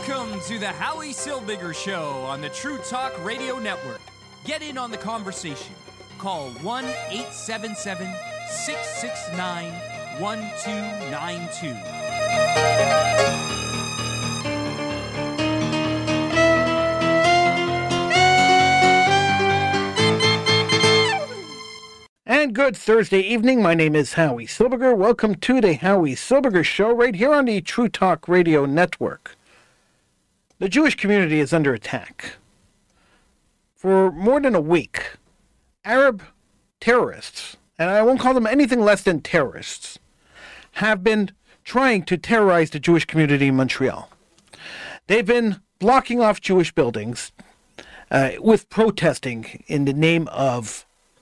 Welcome to the Howie Silbiger Show on the True Talk Radio Network. Get in on the conversation. Call 1-877-669-1292. And good Thursday evening. My name is Howie Silbiger. Welcome to the Howie Silbiger Show right here on the True Talk Radio Network. The Jewish community is under attack. For more than a week, Arab terrorists, and I won't call them anything less than terrorists, have been trying to terrorize the Jewish community in Montreal. They've been blocking off Jewish buildings with protesting in the name of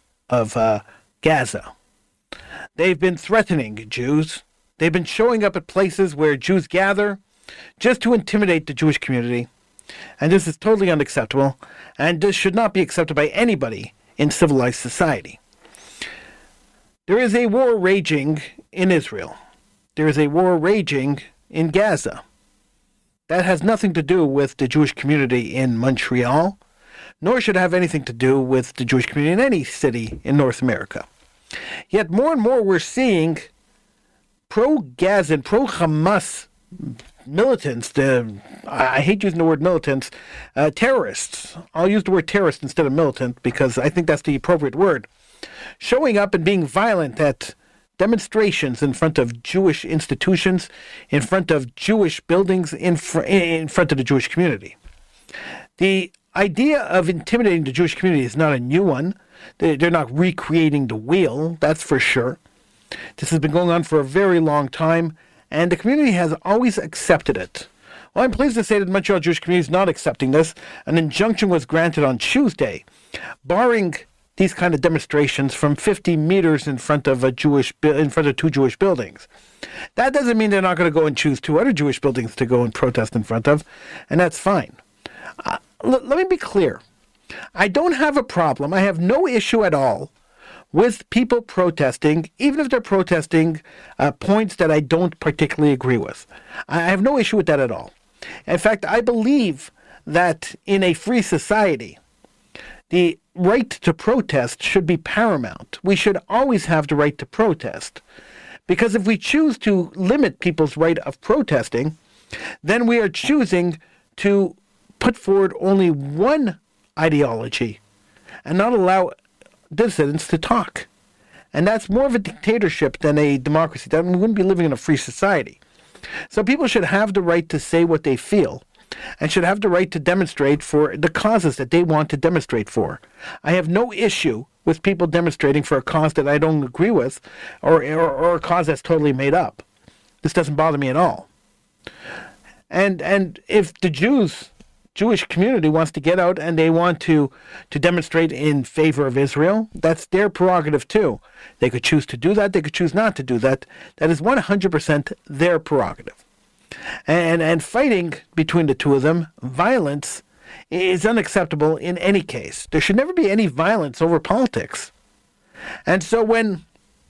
Gaza. They've been threatening Jews. They've been showing up at places where Jews gather just to intimidate the Jewish community. And this is totally unacceptable, and this should not be accepted by anybody in civilized society. There is a war raging in Israel. There is a war raging in Gaza. That has nothing to do with the Jewish community in Montreal, nor should it have anything to do with the Jewish community in any city in North America. Yet more and more we're seeing pro-Gaza and pro-Hamas militants, I hate using the word militants, terrorists. I'll use the word terrorist instead of militant because I think that's the appropriate word. Showing up and being violent at demonstrations in front of Jewish institutions, in front of Jewish buildings, in front of the Jewish community. The idea of intimidating the Jewish community is not a new one. They're not recreating the wheel, that's for sure. This has been going on for a very long time, and the community has always accepted it. Well, I'm pleased to say that the Montreal Jewish community is not accepting this. An injunction was granted on Tuesday, barring these kind of demonstrations from 50 meters in front of two Jewish buildings. That doesn't mean they're not going to go and choose two other Jewish buildings to go and protest in front of, and that's fine. Let me be clear. I don't have a problem. I have no issue at all with people protesting, even if they're protesting points that I don't particularly agree with. I have no issue with that at all. In fact, I believe that in a free society, the right to protest should be paramount. We should always have the right to protest. Because if we choose to limit people's right of protesting, then we are choosing to put forward only one ideology and not allow dissidents to talk. And that's more of a dictatorship than a democracy. Then we wouldn't be living in a free society. So people should have the right to say what they feel and should have the right to demonstrate for the causes that they want to demonstrate for. I have no issue with people demonstrating for a cause that I don't agree with or a cause that's totally made up. This doesn't bother me at all. And if the Jewish community wants to get out and they want to demonstrate in favor of Israel, that's their prerogative too. They could choose to do that, they could choose not to do that. That is 100% their prerogative. And fighting between the two of them, violence, is unacceptable in any case. There should never be any violence over politics. And so when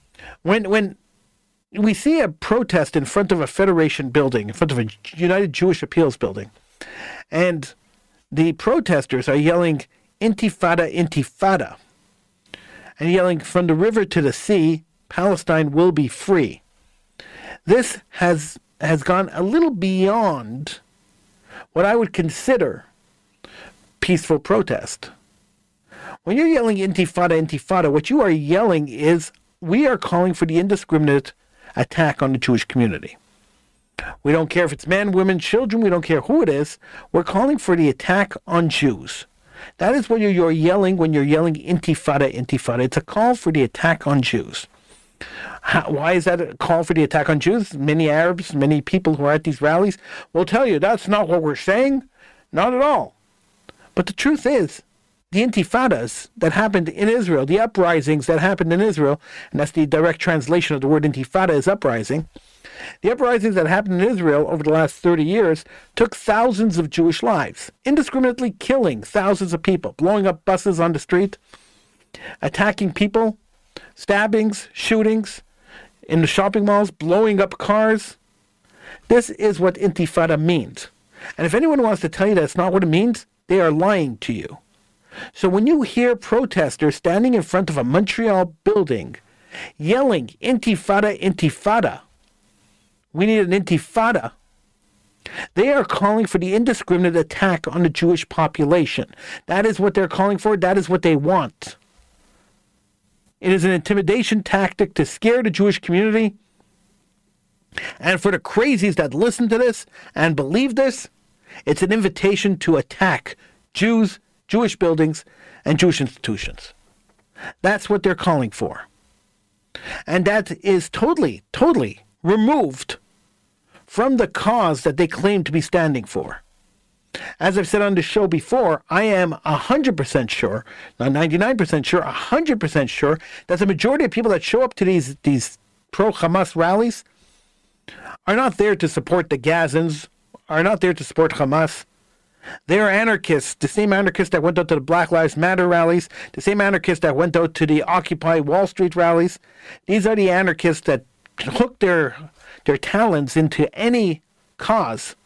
we see a protest in front of a Federation building, in front of a United Jewish Appeals building, and the protesters are yelling, "Intifada, Intifada," and yelling, "From the river to the sea, Palestine will be free." This has gone a little beyond what I would consider peaceful protest. When you're yelling "Intifada, Intifada," what you are yelling is, we are calling for the indiscriminate attack on the Jewish community. We don't care if it's men, women, children. We don't care who it is. We're calling for the attack on Jews. That is what you're yelling when you're yelling "Intifada, Intifada." It's a call for the attack on Jews. Why is that a call for the attack on Jews? Many Arabs, many people who are at these rallies will tell you that's not what we're saying. Not at all. But the truth is, the intifadas that happened in Israel, the uprisings that happened in Israel, and that's the direct translation of the word intifada is uprising. The uprisings that happened in Israel over the last 30 years took thousands of Jewish lives, indiscriminately killing thousands of people, blowing up buses on the street, attacking people, stabbings, shootings in the shopping malls, blowing up cars. This is what intifada means. And if anyone wants to tell you that's not what it means, they are lying to you. So when you hear protesters standing in front of a Montreal building yelling, "Intifada, Intifada," we need an intifada, they are calling for the indiscriminate attack on the Jewish population. That is what they're calling for. That is what they want. It is an intimidation tactic to scare the Jewish community. And for the crazies that listen to this and believe this, it's an invitation to attack Jews, Jewish buildings, and Jewish institutions. That's what they're calling for. And that is totally removed from the cause that they claim to be standing for. As I've said on the show before, I am 100% sure, not 99% sure, 100% sure that the majority of people that show up to these pro-Hamas rallies are not there to support the Gazans, are not there to support Hamas. They are anarchists, the same anarchists that went out to the Black Lives Matter rallies, the same anarchists that went out to the Occupy Wall Street rallies. These are the anarchists that hook their talons into any cause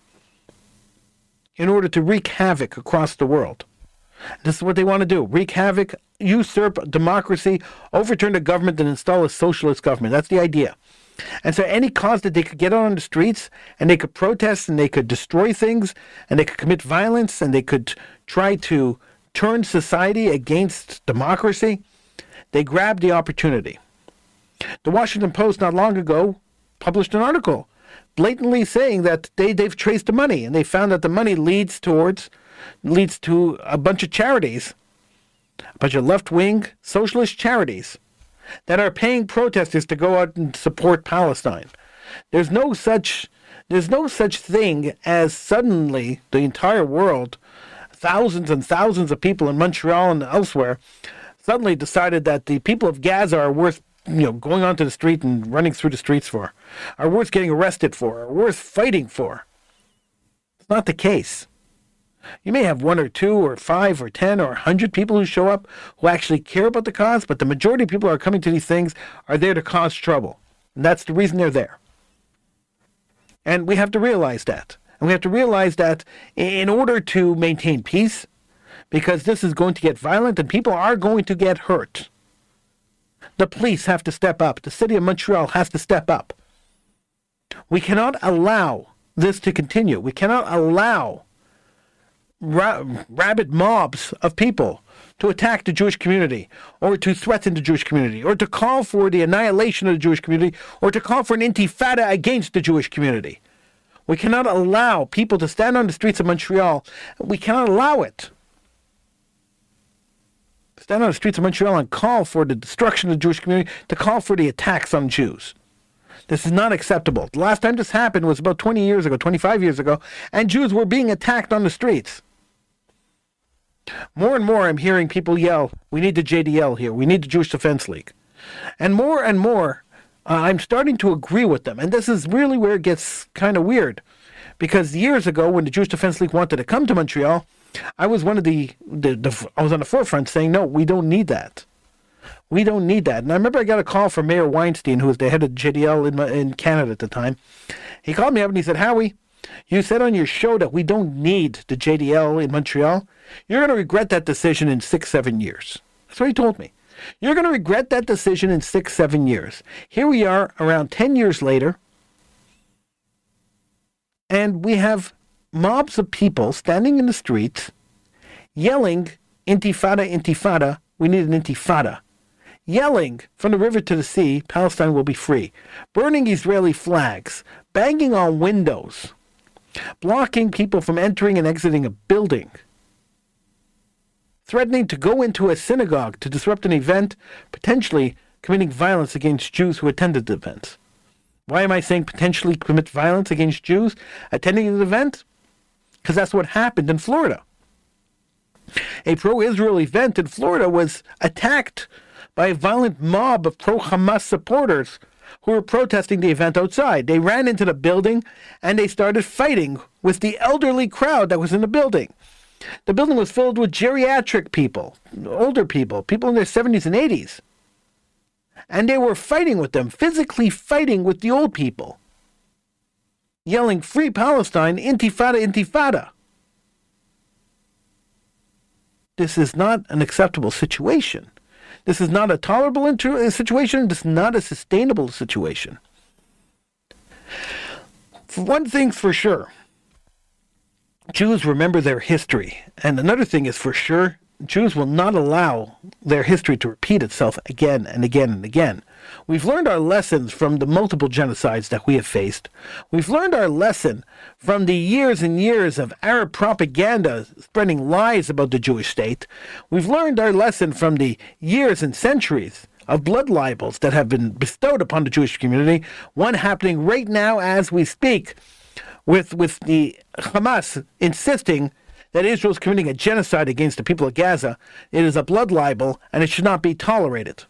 in order to wreak havoc across the world. This is what they want to do. Wreak havoc, usurp democracy, overturn the government, and install a socialist government. That's the idea. And so any cause that they could get on the streets and they could protest and they could destroy things and they could commit violence and they could try to turn society against democracy, they grabbed the opportunity. The Washington Post not long ago published an article blatantly saying that they've traced the money and they found that the money leads to a bunch of charities, a bunch of left-wing socialist charities that are paying protesters to go out and support Palestine. There's no such thing as suddenly the entire world, thousands and thousands of people in Montreal and elsewhere, suddenly decided that the people of Gaza are worth going onto the street and running through the streets for, are worth getting arrested for, are worth fighting for. It's not the case. You may have 1 or 2 or 5 or 10 or 100 people who show up who actually care about the cause, but the majority of people who are coming to these things are there to cause trouble. And that's the reason they're there. And we have to realize that. And we have to realize that in order to maintain peace, because this is going to get violent and people are going to get hurt, the police have to step up. The city of Montreal has to step up. We cannot allow this to continue. We cannot allow rabid mobs of people to attack the Jewish community or to threaten the Jewish community or to call for the annihilation of the Jewish community or to call for an intifada against the Jewish community. We cannot allow people to stand on the streets of Montreal. We cannot allow it. Stand on the streets of Montreal and call for the destruction of the Jewish community, to call for the attacks on Jews. This is not acceptable. The last time this happened was about 20 years ago, 25 years ago, and Jews were being attacked on the streets. More and more I'm hearing people yell, we need the JDL here, we need the Jewish Defense League. And more, I'm starting to agree with them. And this is really where it gets kind of weird. Because years ago, when the Jewish Defense League wanted to come to Montreal, I was one of I was on the forefront saying, no, we don't need that. We don't need that. And I remember I got a call from Mayor Weinstein, who was the head of JDL in Canada at the time. He called me up and he said, Howie, you said on your show that we don't need the JDL in Montreal. You're going to regret that decision in 6-7 years. That's what he told me. You're going to regret that decision in 6-7 years. Here we are around 10 years later, and we have mobs of people standing in the streets yelling, Intifada, Intifada, we need an Intifada. Yelling from the river to the sea, Palestine will be free. Burning Israeli flags, banging on windows, blocking people from entering and exiting a building, threatening to go into a synagogue to disrupt an event, potentially committing violence against Jews who attended the event. Why am I saying potentially commit violence against Jews attending the event? Because that's what happened in Florida. A pro-Israel event in Florida was attacked by a violent mob of pro-Hamas supporters who were protesting the event outside. They ran into the building and they started fighting with the elderly crowd that was in the building. The building was filled with geriatric people, older people, people in their 70s and 80s. And they were fighting with them, physically fighting with the old people. yelling, "Free Palestine, intifada, intifada." This is not an acceptable situation. This is not a tolerable situation. This is not a sustainable situation. For one thing's for sure, Jews remember their history. And another thing is for sure, Jews will not allow their history to repeat itself again and again and again. We've learned our lessons from the multiple genocides that we have faced. We've learned our lesson from the years and years of Arab propaganda spreading lies about the Jewish state. We've learned our lesson from the years and centuries of blood libels that have been bestowed upon the Jewish community, one happening right now as we speak, with the Hamas insisting that Israel is committing a genocide against the people of Gaza. It is a blood libel, and it should not be tolerated.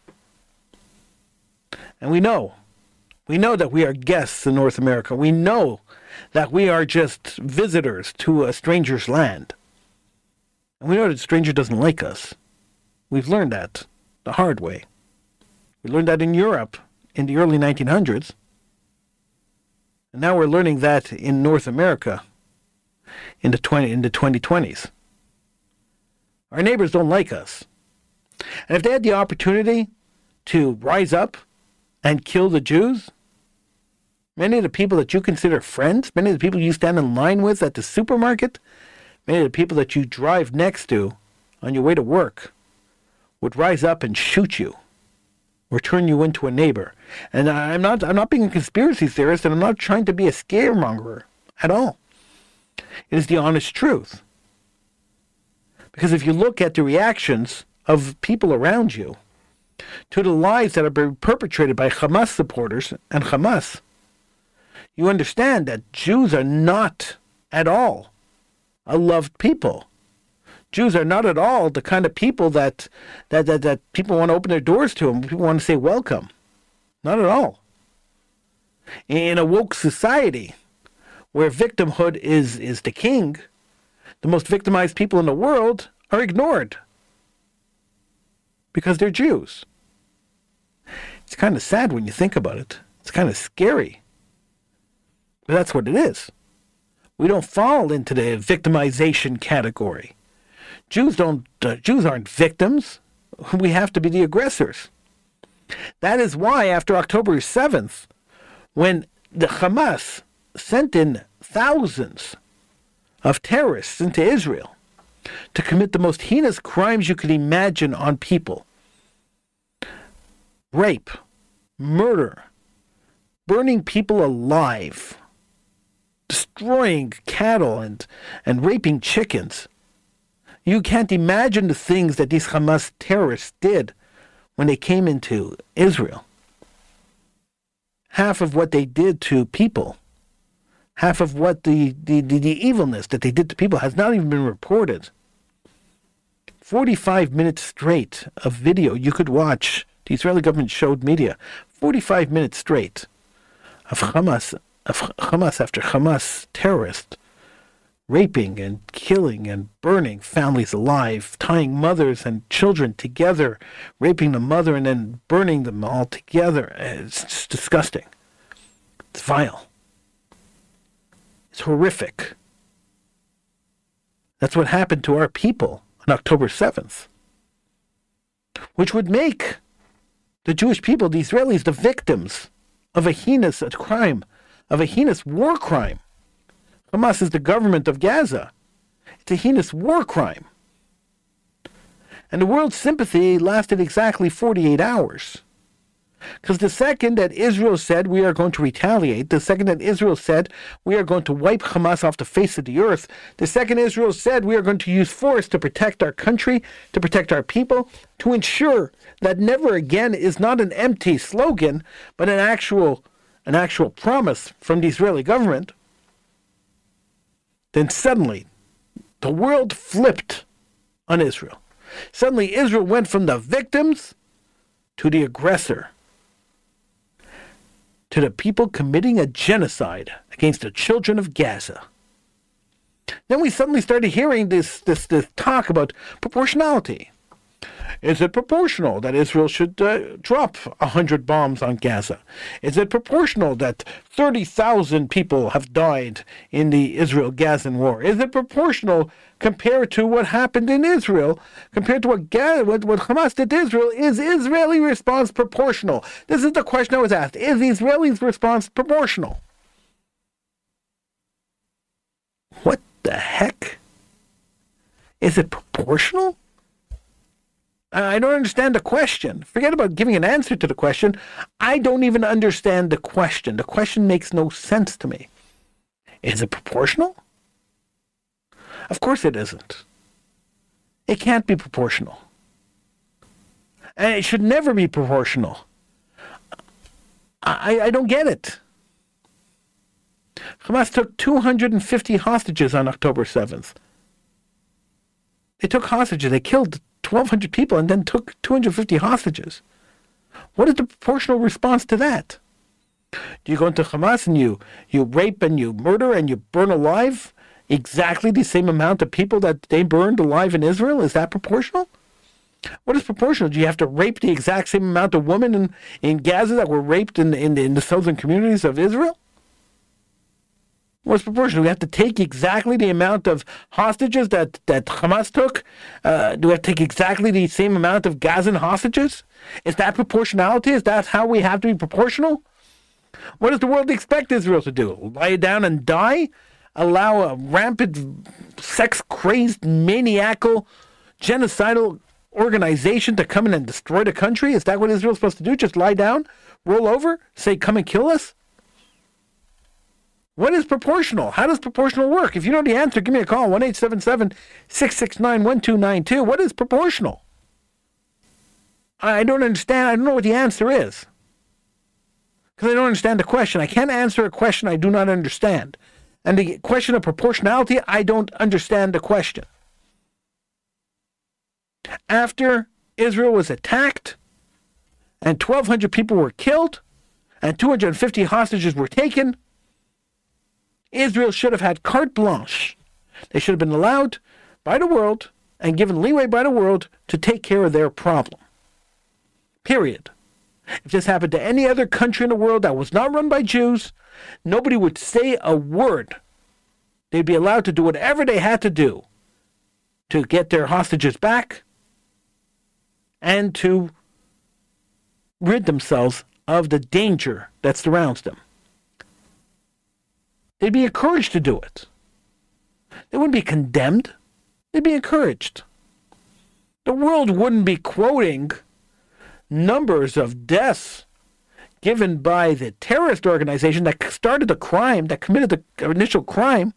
And we know that we are guests in North America. We know that we are just visitors to a stranger's land. And we know that the stranger doesn't like us. We've learned that the hard way. We learned that in Europe in the early 1900s. And now we're learning that in North America in the 2020s. Our neighbors don't like us. And if they had the opportunity to rise up and kill the Jews, many of the people that you consider friends, many of the people you stand in line with at the supermarket, many of the people that you drive next to on your way to work would rise up and shoot you or turn you into a neighbor. And I'm not being a conspiracy theorist, and I'm not trying to be a scaremonger at all. It is the honest truth. Because if you look at the reactions of people around you to the lies that are being perpetrated by Hamas supporters and Hamas, you understand that Jews are not at all a loved people. Jews are not at all the kind of people that people want to open their doors to and people want to say welcome. Not at all. In a woke society where victimhood is the king, the most victimized people in the world are ignored because they're Jews. It's kind of sad when you think about it. It's kind of scary. But that's what it is. We don't fall into the victimization category. Jews aren't victims. We have to be the aggressors. That is why after October 7th, when the Hamas sent in thousands of terrorists into Israel to commit the most heinous crimes you could imagine on people, rape, murder, burning people alive, destroying cattle and raping chickens. You can't imagine the things that these Hamas terrorists did when they came into Israel. Half of what they did to people, half of what the evilness that they did to people has not even been reported. 45 minutes straight of video you could watch. The Israeli government showed media 45 minutes straight of Hamas after Hamas terrorists raping and killing and burning families alive, tying mothers and children together, raping the mother and then burning them all together. It's just disgusting. It's vile. It's horrific. That's what happened to our people on October 7th, which would make the Jewish people, the Israelis, the victims of a heinous crime, of a heinous war crime. Hamas is the government of Gaza. It's a heinous war crime. And the world's sympathy lasted exactly 48 hours. Because the second that Israel said we are going to retaliate, the second that Israel said we are going to wipe Hamas off the face of the earth, the second Israel said we are going to use force to protect our country, to protect our people, to ensure that never again is not an empty slogan, but an actual promise from the Israeli government, then suddenly the world flipped on Israel. Suddenly Israel went from the victims to the aggressor, to the people committing a genocide against the children of Gaza. Then we suddenly started hearing this talk about proportionality. Is it proportional that Israel should drop 100 bombs on Gaza? Is it proportional that 30,000 people have died in the Israel-Gazan war? Is it proportional compared to what happened in Israel, compared to what Hamas did to Israel? Is Israeli response proportional? This is the question I was asked. Is Israeli's response proportional? What the heck? Is it proportional? I don't understand the question. Forget about giving an answer to the question. I don't even understand the question. The question makes no sense to me. Is it proportional? Of course it isn't. It can't be proportional. And it should never be proportional. I don't get it. Hamas took 250 hostages on October 7th. They took hostages. They killed 1,200 people and then took 250 hostages. What is the proportional response to that? Do you go into Hamas and you rape and you murder and you burn alive exactly the same amount of people that they burned alive in Israel? Is that proportional? What is proportional? Do you have to rape the exact same amount of women in Gaza that were raped in the southern communities of Israel? What's proportional? Do we have to take exactly the amount of hostages that Hamas took? Do we have to take exactly the same amount of Gazan hostages? Is that proportionality? Is that how we have to be proportional? What does the world expect Israel to do? Lie down and die? Allow a rampant, sex-crazed, maniacal, genocidal organization to come in and destroy the country? Is that what Israel's supposed to do? Just lie down, roll over, say, come and kill us? What is proportional? How does proportional work? If you know the answer, give me a call, 1-877-669-1292. What is proportional? I don't understand. I don't know what the answer is. Because I don't understand the question. I can't answer a question I do not understand. And the question of proportionality, I don't understand the question. After Israel was attacked, and 1,200 people were killed, and 250 hostages were taken, Israel should have had carte blanche. They should have been allowed by the world and given leeway by the world to take care of their problem. Period. If this happened to any other country in the world that was not run by Jews, nobody would say a word. They'd be allowed to do whatever they had to do to get their hostages back and to rid themselves of the danger that surrounds them. They'd be encouraged to do it. They wouldn't be condemned. They'd be encouraged. The world wouldn't be quoting numbers of deaths given by the terrorist organization that started the crime, that committed the initial crime.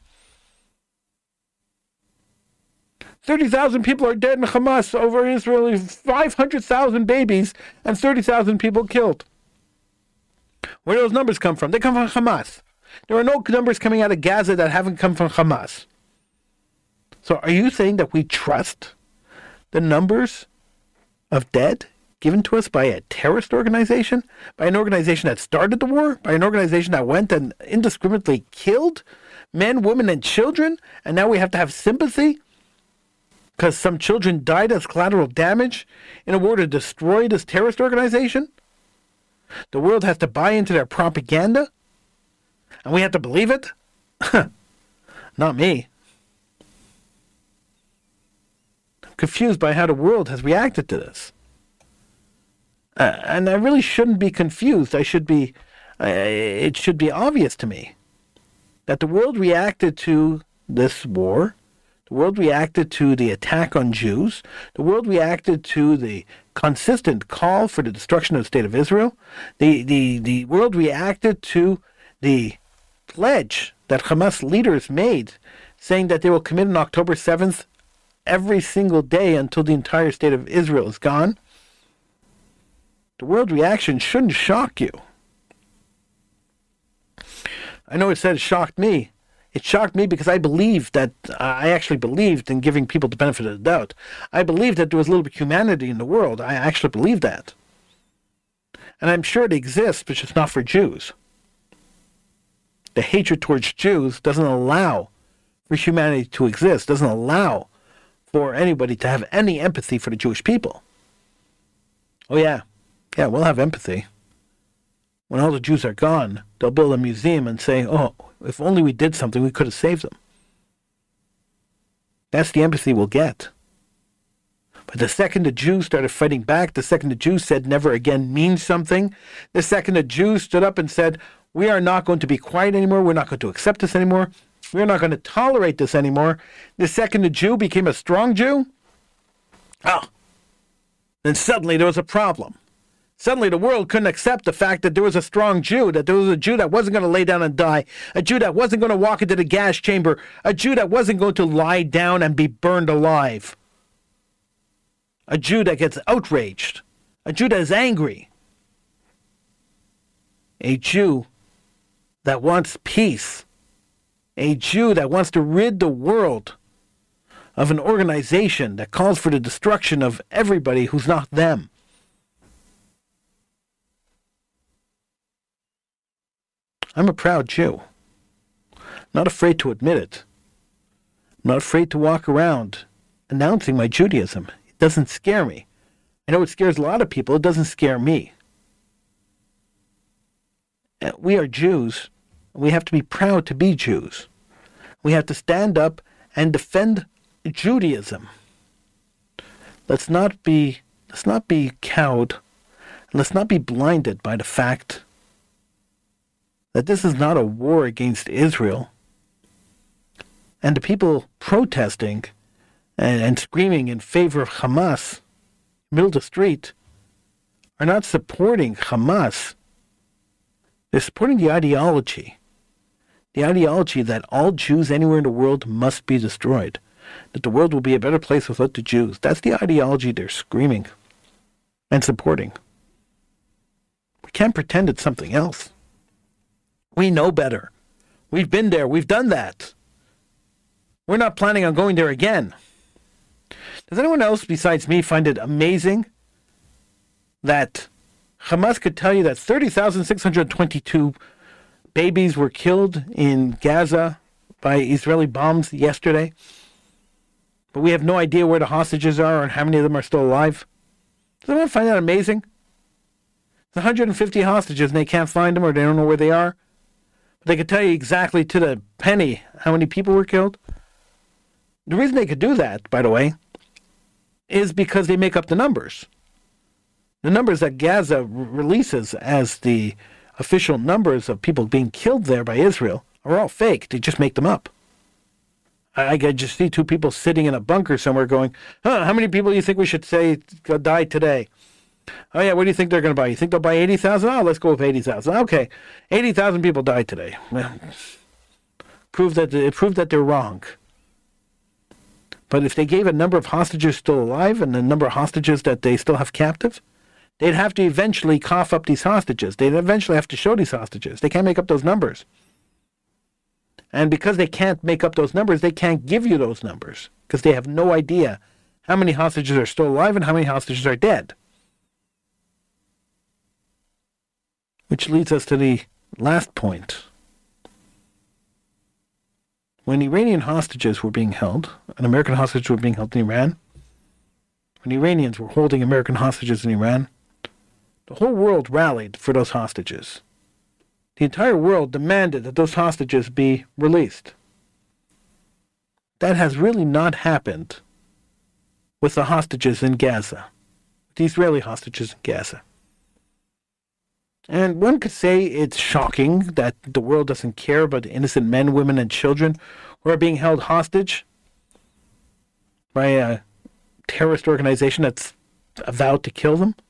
30,000 people are dead in Hamas over Israel, 500,000 babies, and 30,000 people killed. Where do those numbers come from? They come from Hamas. There are no numbers coming out of Gaza that haven't come from Hamas. So are you saying that we trust the numbers of dead given to us by a terrorist organization? By an organization that started the war? By an organization that went and indiscriminately killed men, women, and children? And now we have to have sympathy because some children died as collateral damage in a war to destroy this terrorist organization? The world has to buy into their propaganda? And we have to believe it? Not me. I'm confused by how the world has reacted to this. And I really shouldn't be confused. It should be obvious to me that the world reacted to this war. The world reacted to the attack on Jews. The world reacted to the consistent call for the destruction of the state of Israel. The world reacted to the pledge that Hamas leaders made, saying that they will commit on October 7th every single day until the entire state of Israel is gone. The world reaction shouldn't shock you. I know it said it shocked me. It shocked me because I actually believed in giving people the benefit of the doubt. I believed that there was a little bit of humanity in the world. I actually believe that. And I'm sure it exists, but it's not for Jews. The hatred towards Jews doesn't allow for humanity to exist, doesn't allow for anybody to have any empathy for the Jewish people. Oh, yeah. Yeah, we'll have empathy. When all the Jews are gone, they'll build a museum and say, oh, if only we did something, we could have saved them. That's the empathy we'll get. But the second the Jews started fighting back, the second the Jews said never again means something, the second the Jews stood up and said, we are not going to be quiet anymore, we're not going to accept this anymore, we're not going to tolerate this anymore, the second the Jew became a strong Jew, then suddenly there was a problem. Suddenly the world couldn't accept the fact that there was a strong Jew, that there was a Jew that wasn't going to lay down and die, a Jew that wasn't going to walk into the gas chamber, a Jew that wasn't going to lie down and be burned alive. A Jew that gets outraged, a Jew that is angry, a Jew that wants peace, a Jew that wants to rid the world of an organization that calls for the destruction of everybody who's not them. I'm a proud Jew. Not afraid to admit it. Not afraid to walk around announcing my Judaism. It doesn't scare me. I know it scares a lot of people. It doesn't scare me. We are Jews. We have to be proud to be Jews. We have to stand up and defend Judaism. Let's not be cowed. Let's not be blinded by the fact that this is not a war against Israel. And the people protesting and screaming in favor of Hamas, middle of the street, are not supporting Hamas. They're supporting the ideology that all Jews anywhere in the world must be destroyed, that the world will be a better place without the Jews. That's the ideology they're screaming and supporting. We can't pretend it's something else. We know better. We've been there. We've done that. We're not planning on going there again. Does anyone else besides me find it amazing that Hamas could tell you that 30,622 babies were killed in Gaza by Israeli bombs yesterday, but we have no idea where the hostages are and how many of them are still alive? Does anyone find that amazing? There's 150 hostages and they can't find them or they don't know where they are. They could tell you exactly to the penny how many people were killed. The reason they could do that, by the way, is because they make up the numbers. The numbers that Gaza releases as the official numbers of people being killed there by Israel are all fake. They just make them up. I just see two people sitting in a bunker somewhere going, how many people do you think we should say died today? Oh, yeah, what do you think they're going to buy? You think they'll buy 80,000? Oh, let's go with 80,000. Okay, 80,000 people died today. Well, prove that they're wrong. But if they gave a number of hostages still alive and the number of hostages that they still have captive, they'd have to eventually cough up these hostages. They'd eventually have to show these hostages. They can't make up those numbers. And because they can't make up those numbers, they can't give you those numbers because they have no idea how many hostages are still alive and how many hostages are dead. Which leads us to the last point. When Iranian hostages were being held, and American hostages were being held in Iran, when Iranians were holding American hostages in Iran, the whole world rallied for those hostages. The entire world demanded that those hostages be released. That has really not happened with the hostages in Gaza, the Israeli hostages in Gaza. And one could say it's shocking that the world doesn't care about the innocent men, women, and children who are being held hostage by a terrorist organization that's vowed to kill them.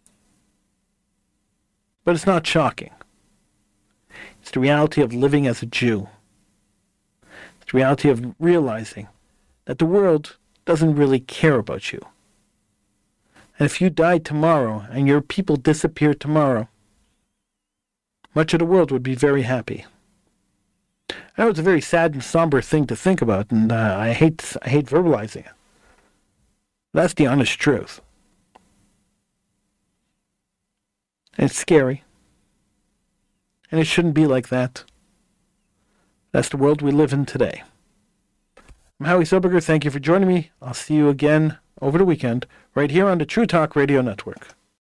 But it's not shocking. It's the reality of living as a Jew. It's the reality of realizing that the world doesn't really care about you. And if you die tomorrow and your people disappear tomorrow, much of the world would be very happy. I know it's a very sad and somber thing to think about, and I hate verbalizing it. That's the honest truth. And it's scary. And it shouldn't be like that. That's the world we live in today. I'm Howie Silberger. Thank you for joining me. I'll see you again over the weekend, right here on the True Talk Radio Network.